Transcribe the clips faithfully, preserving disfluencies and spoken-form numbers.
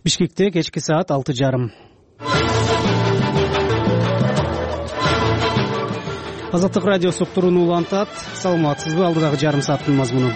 Бишкекте кечки саат алты жарым. Азаттык радиосу уктурууну улантат. Саламатсызбы? Алдыдагы жарым сааттын мазмуну.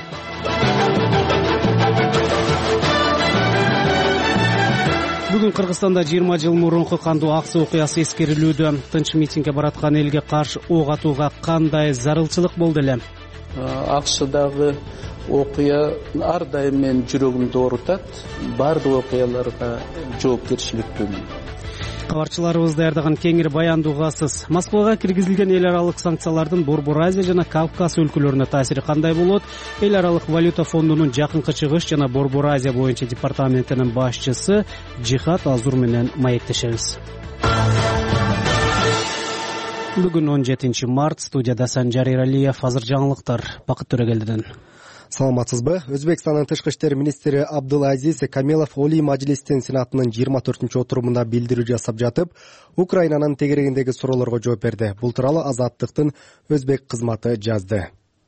Бүгүн Кыргызстанда жыйырма жыл мурунку кандуу аксы окуясы эскерилүүдө. Тынч митингге бараткан элге каршы ок атууга кандай зарылчылык болду эле? Акшдагы окуя ар дайым менин жүрөгүмдү оорутат. Бардык окуяларга жоопкерчиликтүүмүн. Кабарчыларыбыз даярдаган кеңири баянды угасыз. Москвага киргизилген эл аралык санкциялардын Борбор Азия жана Кавказ өлкөлөрүнө таасири кандай болот? Эл аралык валюта фондунун жакынкы чыгыш жана Борбор Азия боюнча департаментинин башчысы Жихат Азур менен маектешебиз. Бүгүн он жетинчи март, студияда Санжар Эралиев. Азыр жаңылыктар Бакыт Төрөгелдиден. Саламатсызбы? Өзбекстандын тышкы иштер министри Абдулазиз Камилов Олий Мажлистин Сенатынын жыйырма төртүнчү отурумунда билдирүү жасап жатып, Украинанын тегерегиндеги суроолорго жооп берди. Бул тууралуу Азаттыктын өзбек кызматы жазды.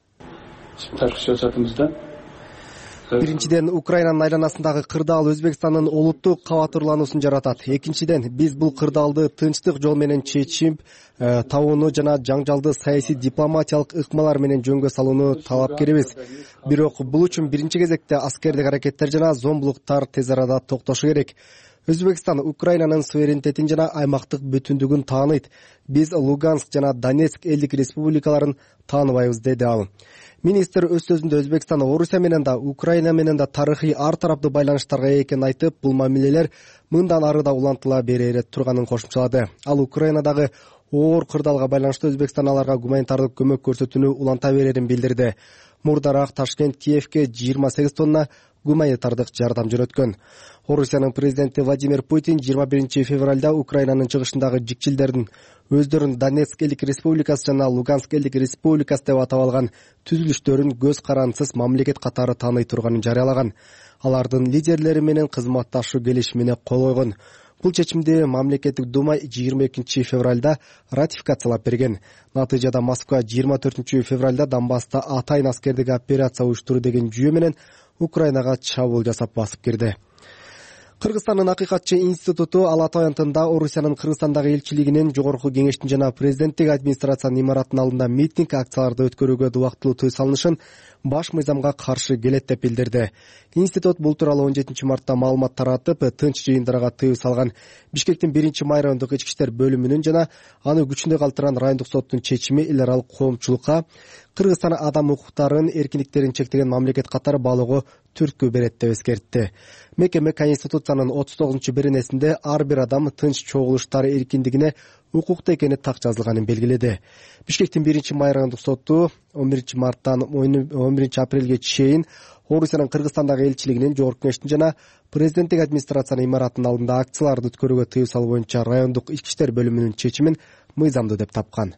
Биринчиден, Украинанын айланасындагы кырдаал Өзбекстандын олуттук кабатырлануусун жаратат. Экинчиден, биз бул кырдаалды тынчтык жол менен чечип табууну жана жаңжалды саясий дипломатиялык ыкмалар менен жөнгө салууну талап керебиз. Бирок бул үчүн биринчи кезекте аскердик аракеттер жана зомбулуктар тез арада токтошу керек. Өзбекстан Украинанын суверенитетин жана аймактык бүтүндүгүн тааныйт. Биз Луганск жана Донецк элдик республикаларын тааныбайбыз, деди ал. Министр өз сөзүндө Өзбекстан Орусия менен да, Украина менен да тарыхый ар тараптуу байланыштарга ээ экенин айтып, бул мамилелер мындан ары да улантыла бере турганын кошумчалады. Ал Украинадагы оор кырдаалга байланыштуу Өзбекстан аларга гуманитардык көмөк көрсөтүүнү уланта берерин билдирди. Мурдараак Ташкент Киевке жыйырма сегиз тонна гуманитардык жардам жөнөткөн. Орусиянын президенти Владимир Путин жыйырма биринчи февралда Украинанын чыгышындагы жикчилдердин өздөрүн Донецк элдик республикасы жана Луганск элдик республикасы деп атап алган түзүлүштөрүн көз карандысыз мамлекет катары тааный турганын жарыялаган. Алардын лидерлери менен кызматташуу келишимине кол койгон. Бул чечимди мамлекеттик дума жыйырма экинчи февралда ратификациялап берген. Натыйжада Москва жыйырма төртүнчү февралда Донбасста атайын аскердик операция уюштуруу деген жүйө менен Украинага чабуул жасап басып кирди. Кыргызстандын Акыйкатчы институту Алаты аянтында Орусиянын Кыргызстандагы элчилигинин жогорку кеңештин жана президенттик администрациянын имаратынын алдында митинг акцияларды өткөрүүгө убактылуу тыюу салынышын баш мыйзамга каршы келет деп билдирди. Институт бул тууралуу он жетинчи мартта маалымат таратып, тынч жыйындарга тыюу салган. Бишкектин биринчи май райондук ички иштер бөлүмүнүн жана аны күчүндө калтырган райондук соттун чечими эл аралык коомчулукка Кыргызстан адам укуктарын, эркиндиктерин чектеген мамлекет катары баалоого түрткү берет деп эскертти. Мекеме Конституциянын отуз тогузунчу беренесинде ар бир адам тынч чогулуштар эркиндигине укуктуу экени так жазылганын белгиледи. Бишкектин биринчи май райондук соту он биринчи марттан он биринчи апрелге чейин Орусиянын Кыргызстандагы элчилигинин жогорку кеңештин жана президенттик администрациянын имаратынын алдында акцияларды өткөрүүгө тыюу салуу боюнча райондук ички иштер бөлүмүнүн чечимин мыйзамдуу деп тапкан.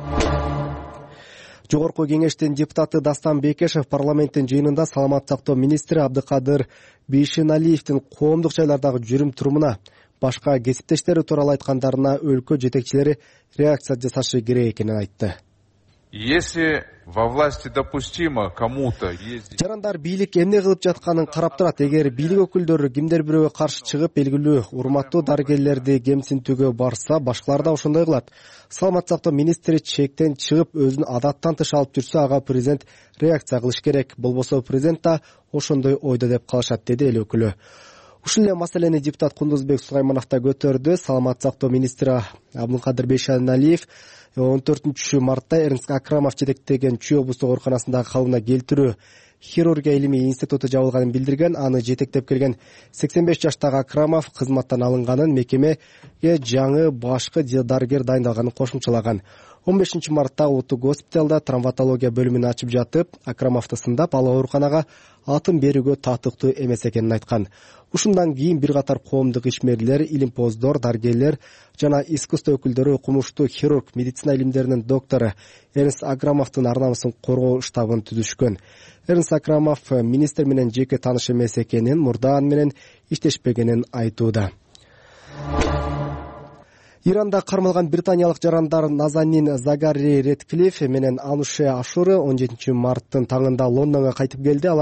Жогорку кеңештин депутаты Дастан Бекешев парламенттин жыйынында саламаттык сактоо министри Абдыкадыр Бейшеналиевдин коомдук жайлардагы жүрүм турумуна, башка кесиптештери тууралуу айткандарына өлкө жетекчилери реакция жасашы керек экенин айтты. Если во власти допустимо кому-то ездить... Жарандар бийлик эмне кылып жатканын карап турат. Эгер бийлик өкүлдөрү кимдер бирөөгө каршы чыгып, белгилүү урматтуу дарыгерлерди кемсинтүүгө барса, башкалар да ошондой кылат. Саламаттык сактоо министри чектен чыгып, өзүн адаттан тыш алып жүрсө, ага президент реакция кылыш керек. Болбосо президент да ошондой ойдо деп калышат, деди эл өкүлү. Ушул эле маселени депутат Кундузбек Сулайманов да көтөрдү. Саламаттык сактоо министри Абдыкадыр Бейшеналиев он төртүнчү мартта Эрнст Акрамов жетектеген Чүй облустук ооруканасындагы калыбына келтирүү хирургия илимий институту жабылганын билдирген. Аны жетектеп келген сексен беш жаштагы Акрамов кызматтан алынганын, мекемеге жаңы башкы дарыгер дайындалганын кошумчалаган. он бешинчи мартта улуттук госпиталда травматология бөлүмүн ачып жатып, Акрамовду сындап, ал ооруканага атын берүүгө татыктуу эмес экенин айткан. Ушундан кийин бир катар коомдук ишмерлер, илимпоздор, дарыгерлер жана искусство өкүлдөрү окумуштуу хирург, медицина илимдеринин доктору Эрнст Акрамовдун ар намысын коргоо штабын түзүшкөн. Эрнст Акрамов министр менен жеке тааныш эмес экенин, мурда аны менен иштешпегенин айтууда. Иранда кармалган британиялык жарандар Назанин Загари Редклифф менен Ануше Ашуры он жетинчи марттын таңында Лондонго кайтып келди. Алар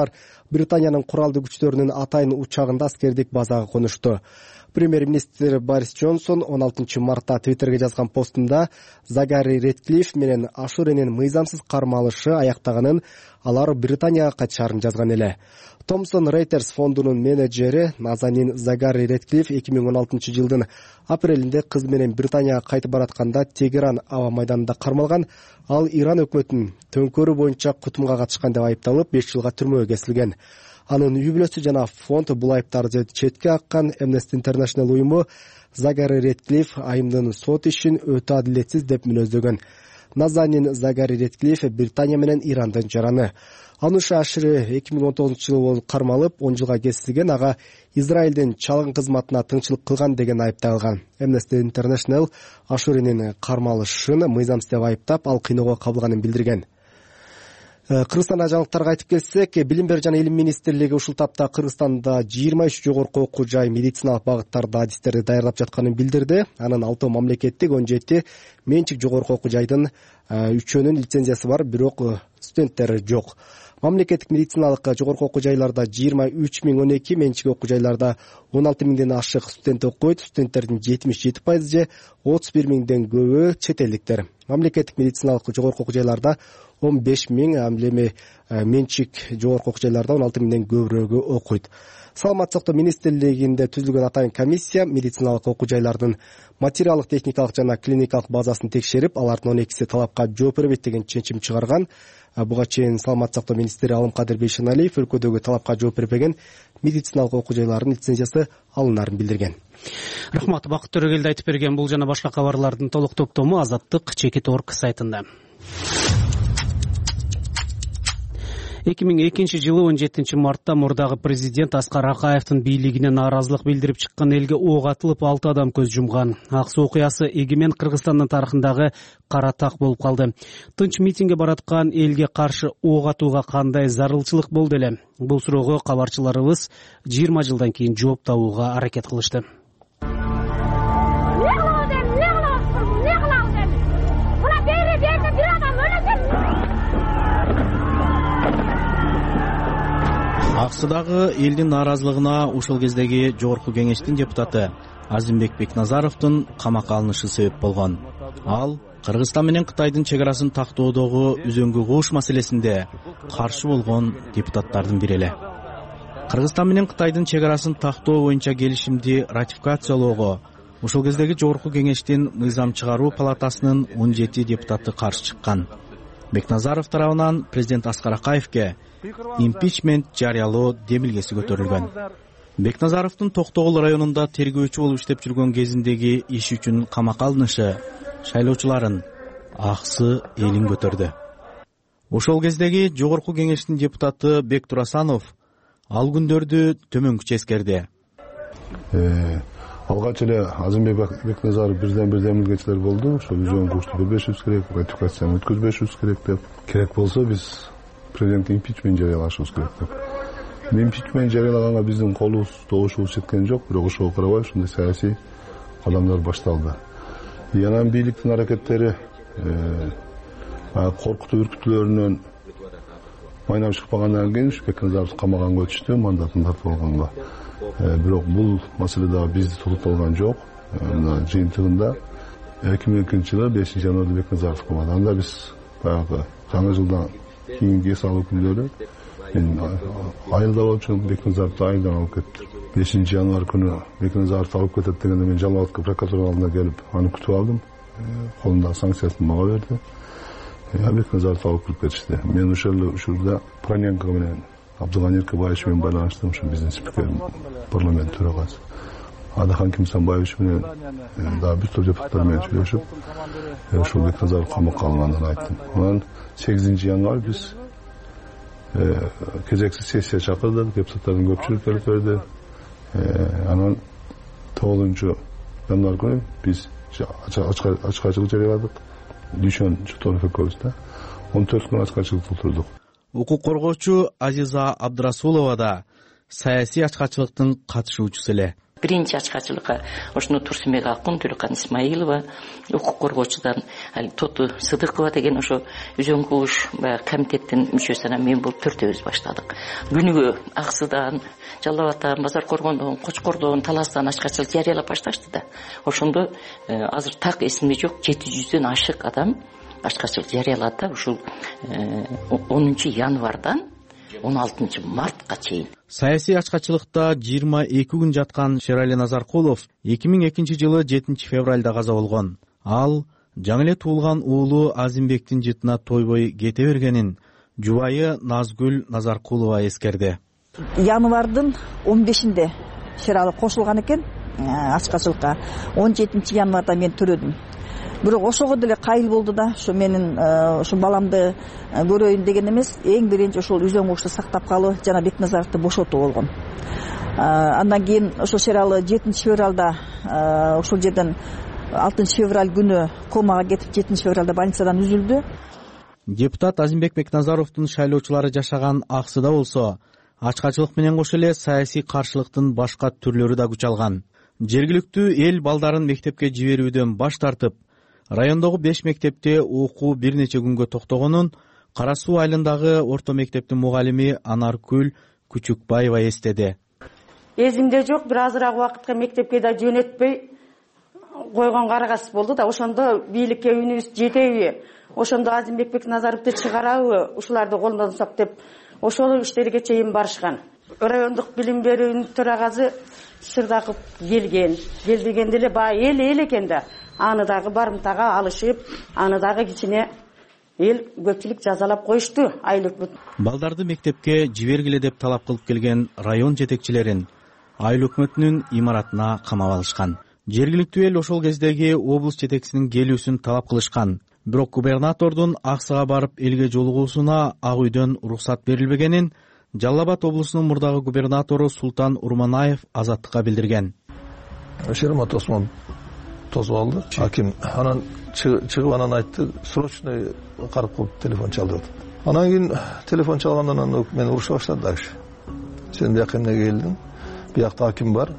Британиянын куралдуу күчтөрүнүн атайын учагында аскердик базага конушту. Премьер-министр Борис Джонсон он алтынчы мартта Твиттерге жазган постунда Загари Редклифф менен Ашуренин мыйзамсыз карма алышы аяктаганын, алар Британияга кайтышаарын жазган эле. Thomson Reuters фондунун менеджери Назанин Загари Редклифф эки миң он алтынчы жылдын апрелинде кызы менен Британияга кайтып баратканда Тегеран аба майданында кармалган. Ал Иран өкмөтүнүн төңкөрүү боюнча кутумга катышкан деп айыпталып, беш жылга түрмөгө кесилген. Анын үй бүлөсү жана фонд бул айыптарды четке каккан. Amnesty International уюму Загари Редклифф айымдын сот ишин өтө адилетсиз деп мүнөздөгөн. Назанин Загари Редклифф Британия менен Ирандын жараны. Ануша Ашри эки миң он тогузунчу жылы кармалып, он жылга кесилген. Ага Израилдин чалгын кызматына тыңчылык кылган деген айыпталган. Amnesty International Ашуринин кармалышын мыйзамсыз деп айыптап, ал кыйноого кабылганын билдирген. Кыргызстанда жаңылыктарга айтып келсек, Билим берүү жана илим министрлиги ушул тапта Кыргызстанда жыйырма үч жогорку окуу жай медициналык багыттарда адистерди даярдап жатканын билдирди. Анын алтоо мамлекеттик, он жети менчик жогорку окуу жайдын үчөөнүн лицензиясы бар, бирок студенттер жок. Мамлекеттик медициналык жогорку окуу жайларда жыйырма үч миң он эки, менчик окуу жайларда он алты миңден ашык студент окуйт. Студенттердин жетимиш жети пайызы же отуз бир миңден көбү чет элдиктер. Мамлекеттик медициналык жогорку окуу жайларда он беш миң, амлеме менчик жогорку окуу жайларда он алты миңден көбүрөөгү окуйт. Саламаттык сактоо министрлигинде түзүлгөн атайын комиссия медициналык окуу жайлардын материалдык, техникалык жана клиникалык базасын текшерип, алардын он экиси талапка жооп бербейт деген чечим чыгарган. Буга чейин Саламаттык сактоо министри Алымкадыр Бейшеналиев өлкөдөгү талапка жооп бербеген медициналык окуу жайлардын лицензиясы алынаарын билдирген. Рахмат, Бакыт Төрөгелди айтып берген. Бул жана башка кабарлардын толук топтому Азаттык чекит точка орг сайтында. эки миң экинчи жылы он жетинчи мартта мурдагы президент Аскар Акаевдин бийлигине нааразылык билдирип чыккан элге ок атылып, алты адам көз жумган. Ак суу окуясы эгемен Кыргызстандын тарыхындагы кара так болуп калды. Тынч митингге бараткан элге каршы ок атууга кандай зарылчылык болду эле? Бул суроого кабарчыларыбыз жыйырма жылдан кийин жооп табууга аракет кылышты. Аксыдагы элдин нааразылыгына ушул кездеги жогорку кеңештин депутаты Азимбек Бекназаровдун камакка алынышы себеп болгон. Ал Кыргызстан менен Кытайдын чек арасын тактоодогу үзөңгү кууш маселесинде каршы болгон депутаттардын бири эле. Кыргызстан менен Кытайдын чек арасын тактоо боюнча келишимди ратификациялоого ушул кездеги жогорку кеңештин мыйзам чыгаруу палатасынын он жети депутаты каршы чыккан. Бекназаров тарабынан президент Аскар Акаевге импичмент жарыялоо демилгеси көтөрүлгөн. Бекназаровдун Токтогул районунда тергөөчү болуп иштеп жүргөн кезиндеги иш үчүн камакка алынышы шайлоочуларын аксы элин көтөрдү. Ошол кездеги жогорку кеңештин депутаты Бек Турасанов ал күндөрдү төмөнкүчө эскерди. Алгач эле Азимбек Бекназаров бирден бир демилгечилер болду. Ошо үзөң кушту бербешибиз керек, ратификацияны өткөзбөшүбүз керек деп. Керек болсо биз президент импичмент жарыялашыбыз керек деп. Импичмент жарыялаганга биздин колубуз, добушубуз жеткен жок, бирок ошого карабай ушундай саясий кадамдар башталды. Анан бийликтин аракеттери коркутуу үркүтүүлөрүнөн майнап чыкпагандан кийин Бекназаров камаганга өтүштү, мандатын тартып алганга. Бирок бул маселе дагы бизди токтотулган жок. Мына жыйынтыгында эки миң экинчи жылы бешинчи январда Бекназаров камады. Анда биз баягы жаңы жылдан кийинки эс алуу күндөрү мен айылда болуп жүрүп Бекназаровду айылдан алып кетти. бешинчи январь күнү Бекназаровду алып кетет дегенде мен Жалал Абадка прокуратура алдына келип аны күтүп алдым. Колундагы санкциясын мага берди. Бекназаровду алып кирип кетишти. Мен ошол учурда Проненко менен Абдыганы Эркебаевич менен байланыштым, ушу биздин спикер, парламент төрагасы. Адахан Кимсанбаевич менен дагы бир топ депутаттар менен сүйлөшүп, ошол Бекназаров камакка алынганын айттым. Анан сегизинчи январь биз кезексиз сессия чакырдык, депутаттардын көпчүлүк келип берди. Анан тогузунчу январь күнү биз ачкачылык жарыяладык. Дүйшөн Чуторов экөөбүз он төрт күн ачкачылыкта отурдук. Укук коргоочу Азиза Абдрасулова да саясий ачкачылыктын катышуучусу эле. биринчи ачкачылыкка ошону Турсунбек Акун, Төлөкан Исмаилова, укук коргоочудан Тоту Сыдыкова деген ошо Үзөң Кууш баягы комитеттин мүчөсү анан мен болуп төртөөбүз баштадык. Күнүгө Аксыдан, Жалал Абадтан, Базар Коргондон, Кочкордон, Таластан ачкачылык жарыялап башташты да. Ошондо азыр так эсимде жок, жети жүздөн ашык адам ачкачылык жарыялады. Ушул онунчу январдан он алтынчы мартка чейин. Саясий ачкачылыкта жыйырма эки күн жаткан Шерали Назаркулов эки миң экинчи жылы жетинчи февралда каза болгон. Ал жаңы эле туулган уулу Азимбектин жытына тойбой кете бергенин жубайы Назгүл Назаркулова эскерди. Январдын он бешинде Шерали кошулган экен ачкачылыкка. он жетинчи январда мен төрөдүм. Бирок ошого деле кайыл болду да, ошо менин ошо баламды көрөйүн деген эмес, эң биринчи ошол Үзөң Куушты сактап калуу жана Бекназаровду бошотуу болгон. Андан кийин ошо Шерали жетинчи февралда ошол жерден алтынчы февраль күнү комага кетип, жетинчи февралда больницадан үзүлдү. Депутат Азимбек Бекназаровдун шайлоочулары жашаган Аксыда болсо, ачкачылык менен кошо эле саясий каршылыктын башка түрлөрү да күч алган. Жергиликтүү эл балдарын мектепке жиберүүдөн баш тартып, райондогу беш мектепте окуу бир нече күнгө токтогонун Кара Суу айылындагы орто мектептин мугалими Анаркүл Күчүкбаева эстеди. Эзимде жок, бир азыраак убакытка мектепке да жөнөтпөй койгон карагас болду да, ошондо бийликке үнүбүз жетеби, ошондо Азимбек Бекназаровду чыгарабы, ушуларды колдон сап деп ошол иштерге чейин барышкан. Райондук билим берүүнүн төрагасы Сырдаков келген. Келдигенде эле баа эл эл экен да. Аны дагы барымтага алышып, аны дагы кичине эл көпчүлүк жазалап коюшту айыл өкмөт. Балдарды мектепке жибергиле деп талап кылып келген район жетекчилерин айыл өкмөтүнүн имаратына камап алышкан. Жергиликтүү эл ошол кездеги облус жетекчисинин келүүсүн талап кылышкан. Бирок губернатордун Аксыга барып элге жолугуусуна Ак үйдөн уруксат берилбегенин Жалал Абад облусунун мурдагы губернатору Султан Урманаев Азаттыкка билдирген. Шермат Осмон тосуп алды. Аким анан чыгып анан айтты, срочный карап калып телефон чалды деп. Анан кийин телефон чалгандан анан мен уруша баштады дагы. Сен бияка эмне келдиң? Биякта аким бар.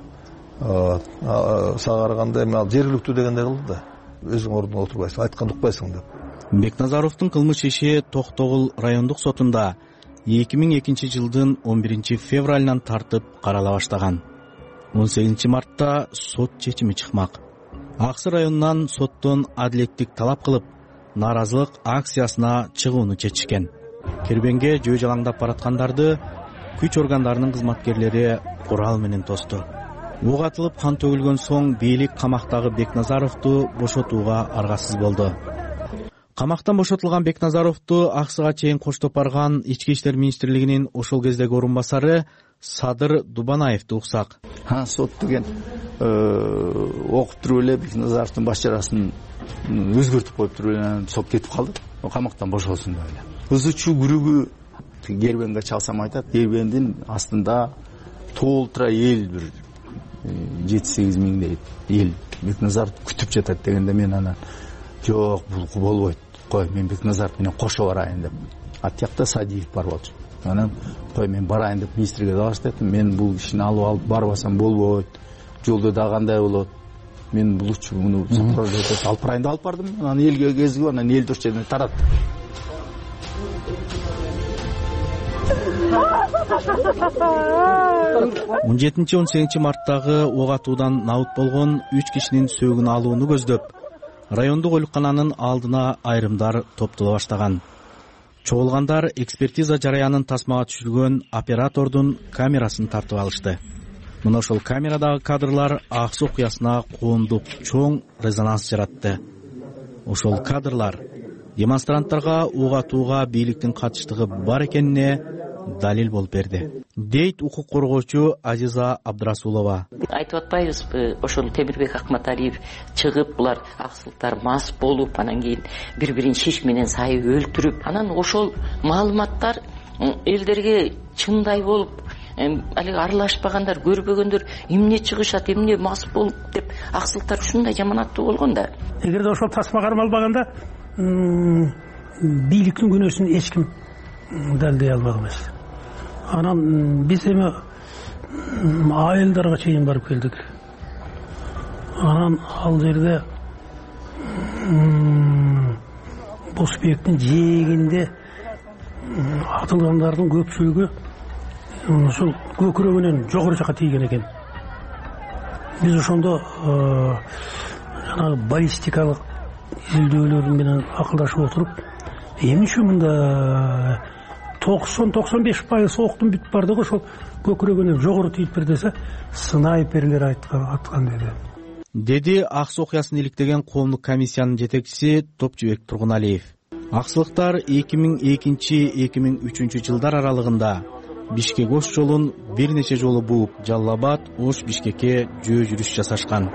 Сага караганда эми ал жергиликтүү дегенде кылды да. Өзүң ордуңа отурбайсың, айтканды укпайсың деп. Бекназаровдун кылмыш иши Токтогул райондук сотунда эки миң экинчи жылдын он биринчи февралынан тартып карала баштаган. он сегизинчи мартта сот чечими чыкмак. Аксы районунан соттон адилеттик талап кылып, нааразылык акциясына чыгууну чечишкен. Кербенге жөө жалаңдап бараткандарды күч органдарынын кызматкерлери курал менен тосту. Ук атылып кан төгүлгөн соң бийлик камактагы Бекназаровду бошотууга аргасыз болду. Камактан бошотулган Бекназаровду Аксыга чейин коштоп барган Ички иштер министрлигинин ошол кездеги орун басары Садыр Дубанаевди уксак. Ha sot деген окуп туруп эле Бекназаровдун баш жарасын өзгөртүп коюп туруп эле соп кетип калды. Камактан бошолсун деп эле. Ызычуу күрүгү Кербенге чалсам айтат, Кербендин астында толтура эл бир жети сегиз миңдей эл Бекназаровду күтүп жатат дегенде мен анан жок, бул болбойт. Кой, мен Бекназаров менен кошо барайын деп. Атякта Садиев бар болчу. Анан кой мен барайын деп министрге дагы айттым. Мен бул кишини алып алып барбасам болбойт. Жолдо да кандай болот? Мен бул үчүн муну сопрождать алып барайын деп алып бардым. Анан элге кезип, анан эл ошол жерден таратты. он жетинчи он сегизинчи марттагы ок атуудан набыт болгон үч кишинин сөөгүн алууну көздөп, райондук ойлукананын алдына айрымдар топтоло баштаган. Чогулгандар экспертиза жараянын тасмага түшүргөн оператордун камерасын тартып алышты. Мына ошол камерадагы кадрлар Аксы окуясына коомдук чоң резонанс жаратты. Ошол кадрлар демонстранттарга ок атууга бийликтин катыштыгы бар экенине далил болуп берди, дейт укук коргоочу Азиза Абдрасулова. Айтып атпайбызбы, ошол Темирбек Акматалиев чыгып, булар аксылыктар мас болуп, анан кийин бири-бирин шиш менен сайып өлтүрүп, анан ошол маалыматтар элдерге чындай болуп, алиги аралашпагандар, көрбөгөндөр эмне чыгышат, эмне мас болуп деп аксылыктар ушундай жаманаттуу болгон да. Эгерде ошол тасма кармалбаганда бийликтин күнөөсүн эч ким далилдей албак эмес. Анан биз эми айылдарга чейин барып келдик. Анан ал жерде Босбектин жээгинде атылгандардын көпчүлүгү ушул көкүрөгүнөн жогору жака тийген экен. Биз ошондо жанагы баллистикалык изилдөөлөр менен акылдашып отуруп, эмнеше мында токсон токсон беш пайыз октун бүт бардыгы ошол көкүрөгүнөн жогору тийиптир десе, снайперлер аткан деди. Деди Аксы окуясын иликтеген коомдук комиссиянын жетекчиси Топчубек Тургуналиев. Аксылыктар эки миң экинчи — эки миң үчүнчү жылдар аралыгында Бишкек Ош жолун бир нече жолу бууп, Жалал-Абад, Ош, Бишкекке жөө жүрүш жасашкан.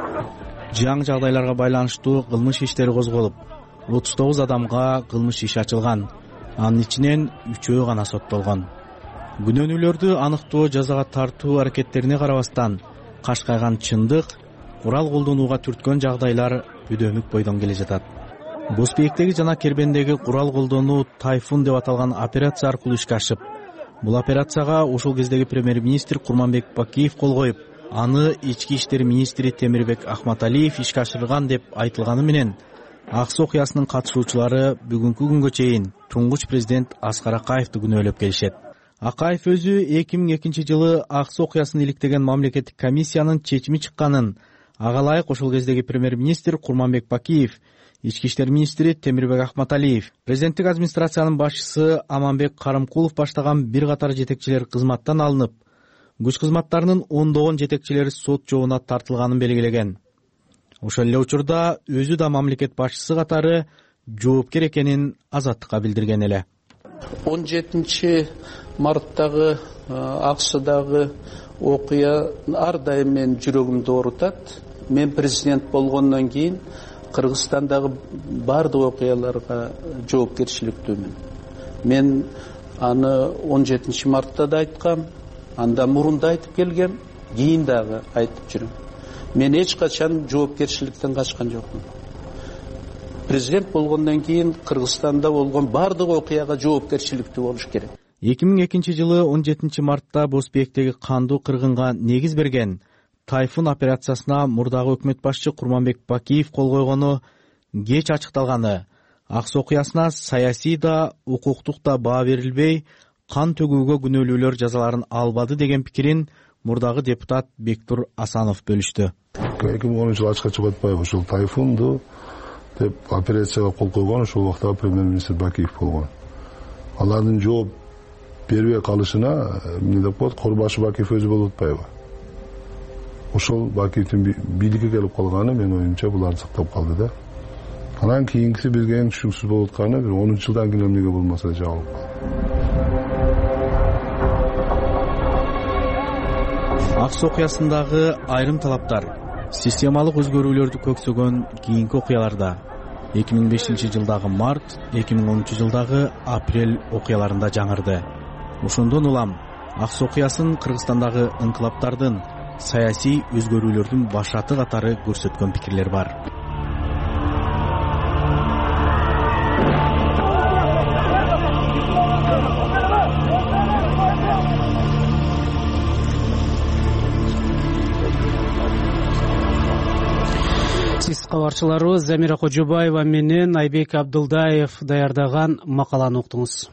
Жаң жагдайларга байланыштуу кылмыш иштери козголуп, отуз тогуз адамга кылмыш иши ачылган. Анын ичинен үчөө гана соттолгон. Күнөөнүүлөрдү аныктоо, жазага тартуу аракеттерине карабастан, кашкайган чындык, курал колдонууга түрткөн жагдайлар өдөмүк бойдон келе жатат. Босбектеги жана Кербендеги курал колдонуу Тайфун деп аталган операция аркылуу ишке ашып, бул операцияга ошол кездеги премьер-министр Курманбек Бакиев кол коюп, аны ички иштер министри Темирбек Ахматалиев ишке ашырган деп айтылганы менен, Аксы окуясынын катышуучулары бүгүнкү күнгө чейин туңгуч президент Аскар Акаевди күнөөлөп келишет. Акаев өзү эки миң экинчи жылы Аксы окуясын иликтеген мамлекеттик комиссиянын чечими чыкканын, ага ылайык ошол кездеги премьер-министр Курманбек Бакиев, ички иштер министри Темирбек Ахматалиев, президенттик администрациянын башчысы Аманбек Карымкулов баштаган бир катар жетекчилер кызматтан алынып, күч кызматтарынын ондогон жетекчилери сот жообуна тартылганын белгилеген. Ошол эле учурда өзү да мамлекет башчысы катары жоопкер экенин Азаттыкка билдирген эле. он жетинчи марттагы Аксыдагы окуя ар дайым менин жүрөгүмдү оорутат. Мен президент болгондон кийин Кыргызстандагы бардык окуяларга жоопкерчиликтүүмүн. Мен аны он жетинчи мартта да айткам, анда мурун да айтып келгем, кийин дагы айтып жүрөм. Мен эч качан жоопкерчиликтен качкан жокмун. Президент болгондон кийин Кыргызстанда болгон бардык окуяга жоопкерчиликтүү болуш керек. эки миң экинчи жылы он жетинчи мартта Босбектеги кандуу кыргынга негиз берген Тайфун операциясына мурдагы өкмөт башчы Курманбек Бакиев кол койгону кеч ачыкталганы, Аксы окуясына саясий да, укуктук да баа берилбей, кан төгүүгө күнөөлүүлөр жазаларын албады деген пикирин мурдагы депутат Бектур Асанов бөлүштү. эки миң онунчу жылы ачыкка чыгып атпайбы, ушул Тайфунду деп операцияга кол койгон ошол убакта премьер-министр Бакиев болгон. Алардын жооп бербей калышына эмне деп коет, Корбашы Бакиев өзү болуп атпайбы? Ошол Бакиевдин бийликке келип калганы менин оюмча буларды сактап калды да. Анан кийинкиси бизге эң түшүнүксүз болуп атканы бир онунчу жылдан кийин эмнеге болмаса жабылып калды. Аксы окуясындагы айрым талаптар системалык өзгөрүүлөрдү көксөгөн кийинки окуяларда эки миң бешинчи жылдагы март, эки миң онунчу жылдагы апрель окуяларында жаңырды. Ошондон улам Аксы окуясын Кыргызстандагы инкылаптардын, саясий өзгөрүүлөрдүн башаты катары көрсөткөн пикирлер бар. Сиз кабарчыларыбыз Замира Кожобаева менен Айбек Абдылдаев даярдаган макаланы уктуңуз.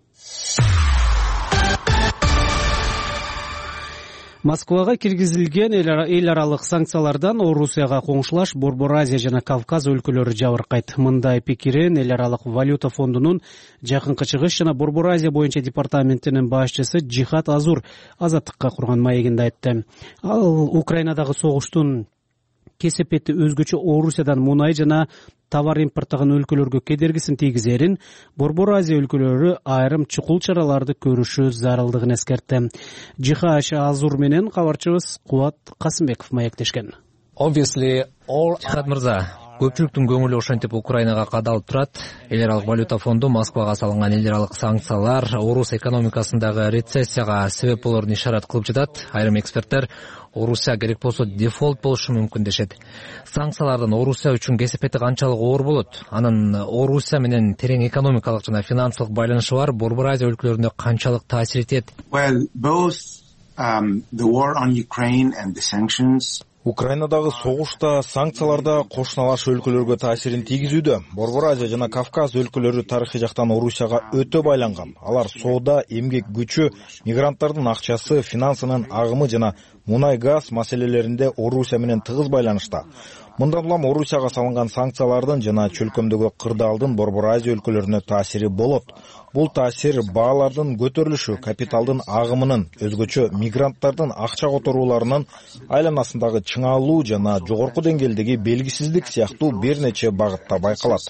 Москвага киргизилген эл аралык санкциялардан Орусияга коңшулаш Борбор Азия жана Кавказ өлкөлөрү жабыркайт. Мындай пикирин эл аралык валюта фондунун жакынкы чыгыш жана Борбор Азия боюнча департаментинин башчысы Жихат Азур Азаттыкка курган маегинде айтты. Ал Украинадагы согуштун кесепети өзгөчө Орусиядан мунай жана товар импорттогон өлкөлөргө кедергисин тийгизерин, Борбор Азия өлкөлөрү айрым чукул чараларды көрүшү зарылдыгын эскертти. Жихат Азур менен кабарчыбыз Кубат Касымбеков маектешкен. Жихат мырза, көпчүлүктүн көңүлү ошентип Украинага кадалып турат. Эл аралык валюта фонду Москвага салынган эл аралык санкциялар Орус экономикасындагы рецессияга себеп болорун ишарат кылып жатат. Айрым эксперттер Орусия керек болсо дефолт болушу мүмкүн дешет. Санкциялардын Орусия үчүн кесепети канчалык оор болот? Анын Орусия менен терең экономикалык жана финансылык байланышы бар Борбор Азия өлкөлөрүнө канчалык таасир этет? Well, both Украинадагы согуш да, санкциялар да кошуналаш өлкөлөргө таасирин тийгизүүдө. Борбор Азия жана Кавказ өлкөлөрү тарыхый жактан Орусияга өтө байланган. Алар соода, эмгек күчү, мигранттардын акчасы, финансынын агымы жана мунай газ маселелеринде Орусия менен тыгыз байланышта. Мындан улам Орусияга салынган санкциялардын жана чөлкөмдөгү кырдаалдын Борбор Азия өлкөлөрүнө таасири болот. Бул таасир баалардын көтөрүлүшү, капиталдын агымынын, өзгөчө мигранттардын акча которууларынын айланасындагы чыңалуу жана жогорку деңгээлдеги белгисиздик сыяктуу бир нече багытта байкалат.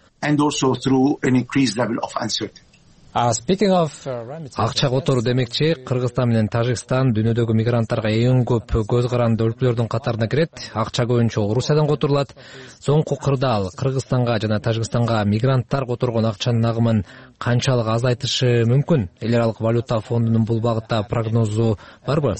Акча которуу демекчи, Кыргызстан менен Тажикстан дүйнөдөгү мигранттарга эң көп көз каранды өлкөлөрдүн катарына кирет. Акча көбүнчө Орусиядан которулат. Соңку кырдаал Кыргызстанга жана Тажикстанга мигранттар которгон акчанын агымын канчалык азайтышы мүмкүн? Эл аралык валюта фондунун бул багытта прогнозу барбы?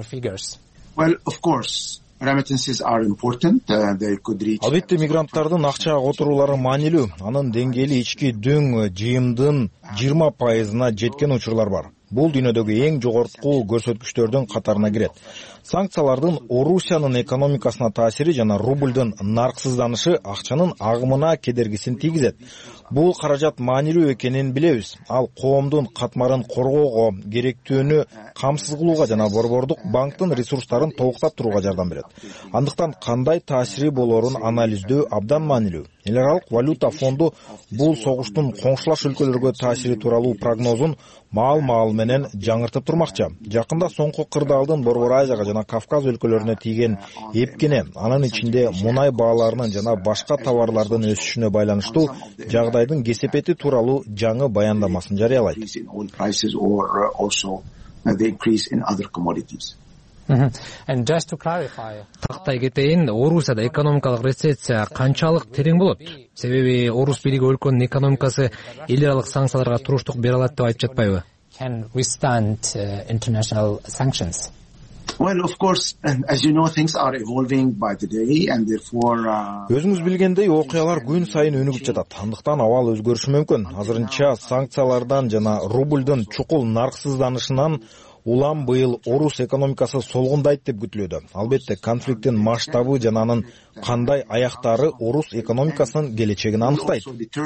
Албетте мигранттардын акча которуулары маанилүү. Анын деңгээли ички дөң жыйымдын жыйырма пайызына жеткен учурлар бар. Бул дүйнөдөгү эң жогорку көрсөткүчтөрдүн катарына кирет. Санкциялардын Орусиянын экономикасына таасири жана рубльдын нарксызданышы акчанын агымына кедергисин тийгизет. Бул каражат маанилүү экенин билебиз. Ал коомдун катмарын коргоого, керектүүнү камсыз кылууга жана борбордук банктын ресурстарын толуктап турууга жардам берет. Андыктан кандай таасири болоорун анализдөө абдан маанилүү. Эл аралык валюта фонду бул согуштун коңшулаш өлкөлөргө таасири тууралуу прогнозун маал-маал менен жаңыртып турмакчы. Жакында соңку кырдаалдын Борбор Азияга жана Кавказ өлкөлөрүнө тийген эпкине, анын ичинде мунай бааларынын жана башка товарлардын өсүшүнө байланыштуу жагдайдын кесепети тууралуу жаңы баяндамасын жарыялайт. Тактай кетейин, Орусияда экономикалык рецессия канчалык терең болот? Себеби Орус бийлиги өлкөнүн экономикасы эл аралык санкцияларга туруштук бере алат деп айтып жатпайбы? Өзүңүз билгендей, окуялар күн сайын өнүгүп жатат. Андыктан абал өзгөрүшү мүмкүн. Азырынча санкциялардан жана рубльдын чукул нарксызданышынан улам быйыл Орус экономикасы солгундайт деп күтүлүүдө. Албетте, конфликттин масштабы жана анын кандай аяктары Орус экономикасынын келечегин аныктайт.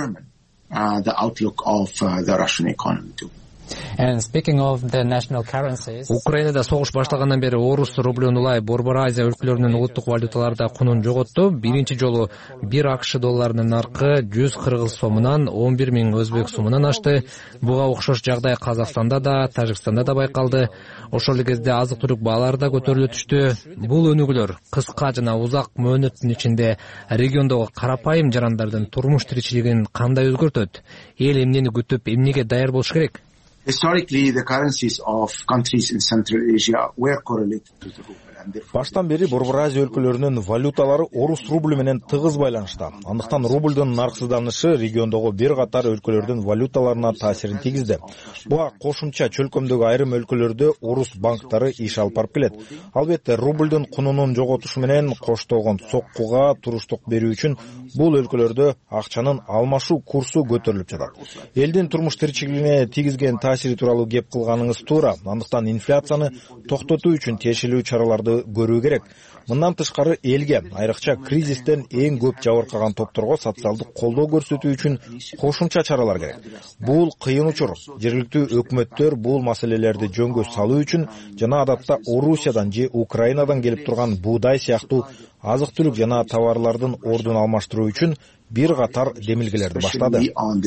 Украинада согуш башталгандан бери Орус рублён улай Борбор Азия өлкөлөрүнүн улуттук валюталарда кунун жоготту. Биринчи жолу бир АКШ долларынын наркы жүз кыргыз сомунан он бир миң өзбек сомунан ашты. Буга окшош жагдай Казакстанда да, Тажикстанда да байкалды. Ошол эле кезде азык-түлүк баалары да көтөрүлө түштү. Бул өнүгүүлөр кыска жана узак мөөнөттүн ичинде региондогу карапайым жарандардын турмуш тиричилигин кандай өзгөртөт? Эл эмнени күтүп, эмнеге даяр болуш керек? Historically, the currencies of countries in Central Asia were correlated to the ruble. Баштан бери Борбор Азия өлкөлөрүнүн валюталары орус рубль менен тыгыз байланышта. Андыктан рубльдын нарксызданышы региондогу бир катар өлкөлөрдүн валюталарына таасирин тийгизди. Буга кошумча чөлкөмдөгү айрым өлкөлөрдө орус банктары иш алып барып келет. Албетте, рубльдын кунунун жоготушу менен коштолгон соккуга туруштук берүү үчүн бул өлкөлөрдө акчанын алмашуу курсу көтөрүлүп жатат. Элдин турмуш тиричилигине тийгизген таасири тууралуу кеп кылганыңыз туура. Андыктан инфляцияны токтотуу үчүн тиешелүү чараларды көрүү керек. Мындан тышкары элге, айрыкча кризистен эң көп жабыркаган топторго социалдык колдоо көрсөтүү үчүн кошумча чаралар керек. Бул кыйын учур. Жергиликтүү өкмөттөр бул маселелерди жөнгө салуу үчүн жана адатта Орусиядан же Украинадан келип турган буудай сыяктуу азык-түлүк жана товарлардын ордун алмаштыруу үчүн бир катар демилгелерди баштады.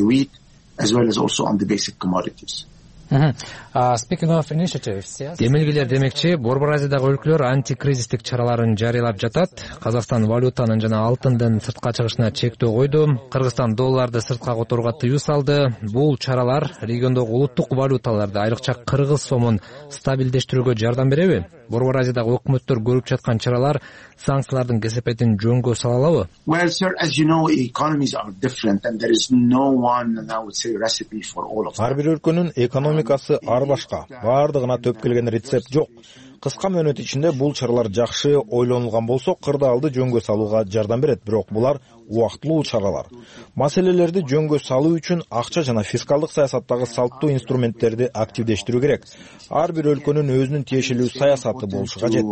Демилгелер демекчи, Борбор Азиядагы өлкөлөр антикризистик чараларын жарыялап жатат. Казакстан валютанын жана алтындын сыртка чыгышына чектөө койду. Кыргызстан долларды сыртка которууга тыюу салды. Бул чаралар региондогу улуттук валюталарды, айрыкча кыргыз сомун стабилдештирүүгө жардам береби? Борбор Азиядагы өкмөттөр көрүп жаткан чаралар санкциялардын кесепетин жөнгө сала алабы? Well, sir, as you know, economies are different and there is no one, I would say, recipe for all of them. Ар бир өлкөнүн экономикасы ар башка. Бардыгына төп келген рецепт жок. кыска мөөнөт ичинде бул чаралар жакшы ойлонулган болсо кырдаалды жөнгө салууга жардам берет, бирок булар убактылуу чаралар. Маселелерди жөнгө салуу үчүн акча жана фискалдык саясаттагы салттуу инструменттерди активдештирүү керек. Ар бир өлкөнүн өзүнүн тиешелүү саясаты болушу кажет.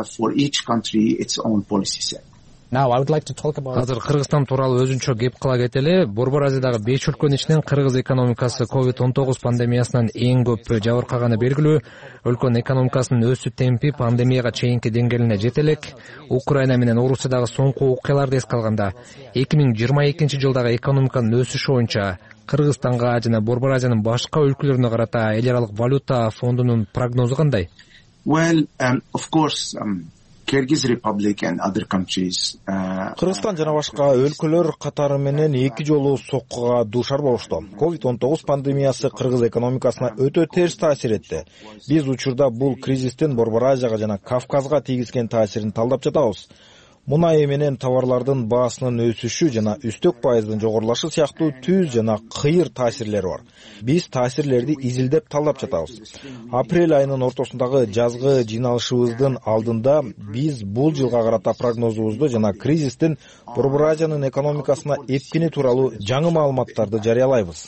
Азыр Кыргызстан тууралуу өзүнчө кеп кыла кетели. Борбор Азиядагы беш өлкөнүн ичинен Кыргыз экономикасы ковид он тогуз пандемиясынан эң көп жабыркаганы белгилүү. Өлкөнүн экономикасынын өсүү темпи пандемияга чейинки деңгээлине жете элек. Украина менен Орусиядагы соңку окуяларды эске алганда, эки миң жыйырма экинчи жылдагы экономиканын өсүшү боюнча Кыргызстанга жана Борбор Азиянын башка өлкөлөрүнө карата эл аралык валюта фондунун прогнозу кандай? Well, um, of course, um... Kyrgyz Republic and other countries. Кыргызстан жана башка өлкөлөр катары менен эки жолу соккуга дуушар болушту. ковид он тогуз пандемиясы кыргыз экономикасына өтө терс таасир этти. Биз учурда бул кризистин Борбор Азияга жана Кавказга тийгизген таасирин талдап жатабыз. Мунай менен товарлардын баасынын өсүшү жана үстөк пайыздын жогорулашы сыяктуу түз жана кыйыр таасирлери бар. Биз таасирлерди изилдеп талдап жатабыз. Апрель айынын ортосундагы жазгы жыйналышыбыздын алдында биз бул жылга карата прогнозубузду жана кризистин Борбор Азиянын экономикасына эпкини тууралуу жаңы маалыматтарды жарыялайбыз.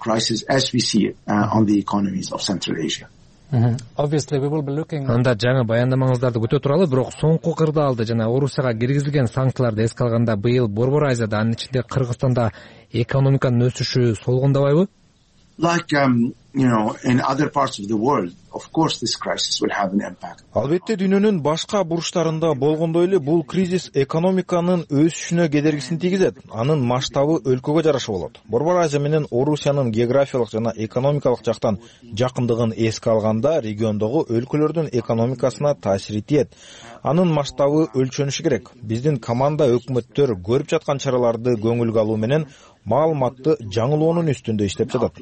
Анда жаңы баяндамаңыздарды күтө туралы, бирок соңку кырдаалды жана Орусияга киргизилген санкцияларды эске алганда быйыл Борбор Азияда, анын ичинде Кыргызстанда экономиканын өсүшү солгондабайбы? Like, um, you know, in other parts of the world, of course this crisis will have an impact. Албетте дүйнөнүн башка бурчтарында болгондой эле бул кризис экономиканын өсүшүнө кедергисин тийгизет. Анын масштабы өлкөгө жараша болот. Борбор Азия менен Орусиянын географиялык жана экономикалык жактан жакындыгын эске алганда региондогу өлкөлөрдүн экономикасына таасир тиет. Анын масштабы өлчөнүшү керек. Биздин команда өкмөттөр көрүп жаткан чараларды көңүлгө алуу менен маалыматты жаңылоонун үстүндө иштеп жатат.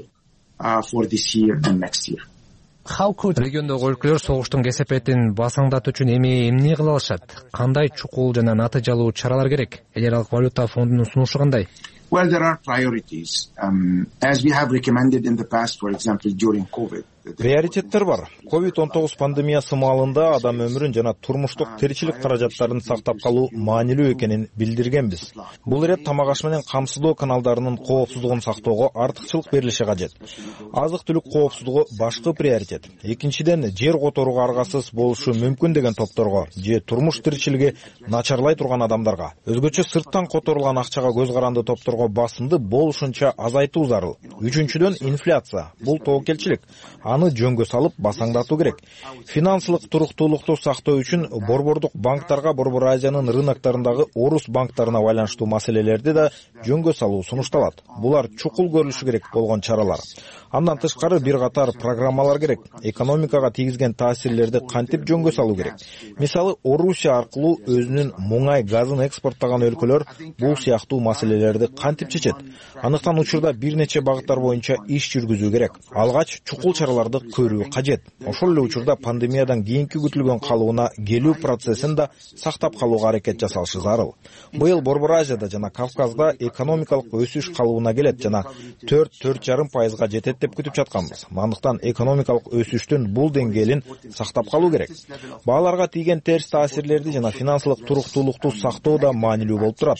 For this year and next year. Региондогу өлкөлөр согуштун кесепетин басаңдатуу үчүн эми эмне кыла алышат? Кандай чукул жана натыйжалуу чаралар керек? Эл аралык валюта фондунун сунушу кандай? Well, there are priorities. Um, as we have recommended in the past, for example, during COVID. Приоритеттер бар. ковид он тогуз пандемиясы маалында адам өмүрүн жана турмуштук тиричилик каражаттарын сактап калуу маанилүү экенин билдиргенбиз. Бул ирет тамак аш менен камсыздоо каналдарынын коопсуздугун сактоого артыкчылык берилиши кажет. Азык-түлүк коопсуздугу башкы приоритет. Экинчиден, жер которууга аргасыз болушу мүмкүн деген топторго же турмуш тиричилиги начарлай турган адамдарга, өзгөчө сырттан которулган акчага көз каранды топторго басымды болушунча азайтуу зарыл. Үчүнчүдөн, инфляция. Бул тобокелчилик. Аны жөнгө салып басаңдатуу керек. Финансылык туруктуулукту сактоо үчүн борбордук банктарга Борбор Азиянын рыноктарындагы орус банктарына байланыштуу маселелерди да жөнгө салуу сунушталат. Булар чукул көрүлүшү керек болгон чаралар. Андан тышкары бир катар программалар керек. Экономикага тийгизген таасирлерди кантип жөнгө салуу керек. Мисалы, Орусия аркылуу өзүнүн муңай газын экспорттогон өлкөлөр бул сыяктуу маселелерди кантип чечет? Андыктан учурда бир нече багыттар боюнча иш жүргүзүү керек. Алгач чукул чараларды көрүү кажет. Ошол эле учурда пандемиядан кийинки күтүлгөн калыбына келүү процессин да сактап калууга аракет жасалышы зарыл. Быйыл Борбор Азияда жана Кавказда экономикалык өсүш калыбына келет жана төрт төрт жарым пайызга жетет деп күтүп жатканбыз. Андыктан экономикалык өсүштүн бул деңгээлин сактап калуу керек. Бааларга тийген терс таасирлерди жана финансылык туруктуулукту сактоо да маанилүү болуп турат.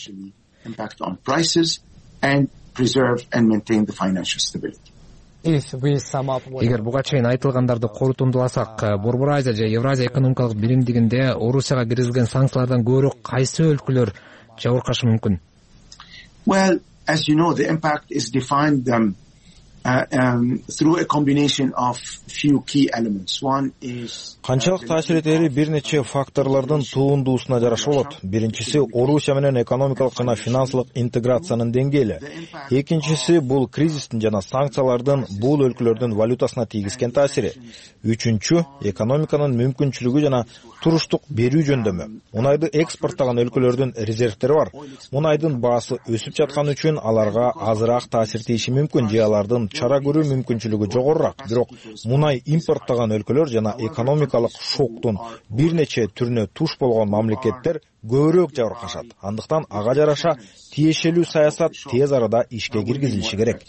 Эгер буга чейин айтылгандарды корутундуласак, Борбор Азия же Евразия экономикалык биримдигинде Орусияга киргизилген санкциялардан көбүрөөк кайсы өлкөлөр жабыркашы мүмкүн? Well, as you know, the impact is defined um, uh, um, through a combination of few key elements. One is Канчалык таасир этери бир нече факторлордун туундуусуна жараша болот. Биринчиси Орусия менен экономикалык жана финансылык интеграциянын деңгээли. Экинчиси бул кризистин жана санкциялардын бул өлкөлөрдүн валютасына тийгизген таасири. Үчүнчү экономиканын мүмкүнчүлүгү жана туруштук берүү жөндөмү. Мунайды экспорттогон өлкөлөрдүн резервтери бар. Мунайдын баасы өсүп жаткан үчүн аларга азыраак таасир тийиши мүмкүн же алардын чара көрүү мүмкүнчүлүгү жогорураак. Бирок мунай импорттогон өлкөлөр жана экономикалык шоктун бир нече түрүнө туш болгон мамлекеттер көбүрөөк жабыркашат. Андыктан ага жараша тиешелүү саясат тез арада ишке киргизилиши керек.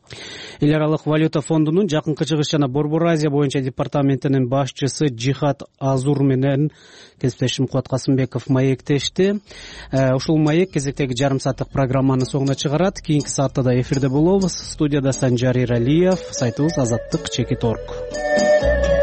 эл аралык валюта фондунун жакынкы чыгыш жана Борбор Азия боюнча департаментинин башчысы Жихат Азур менен кесиптешим Кубат Касымбеков маектешти. Ушул маек кезектеги жарым сааттык программанын соңуна чыгарат. Кийинки саатта да эфирде болобуз. Студияда Санжар Иралиев, сайтыбыз азаттык чекит точка орг.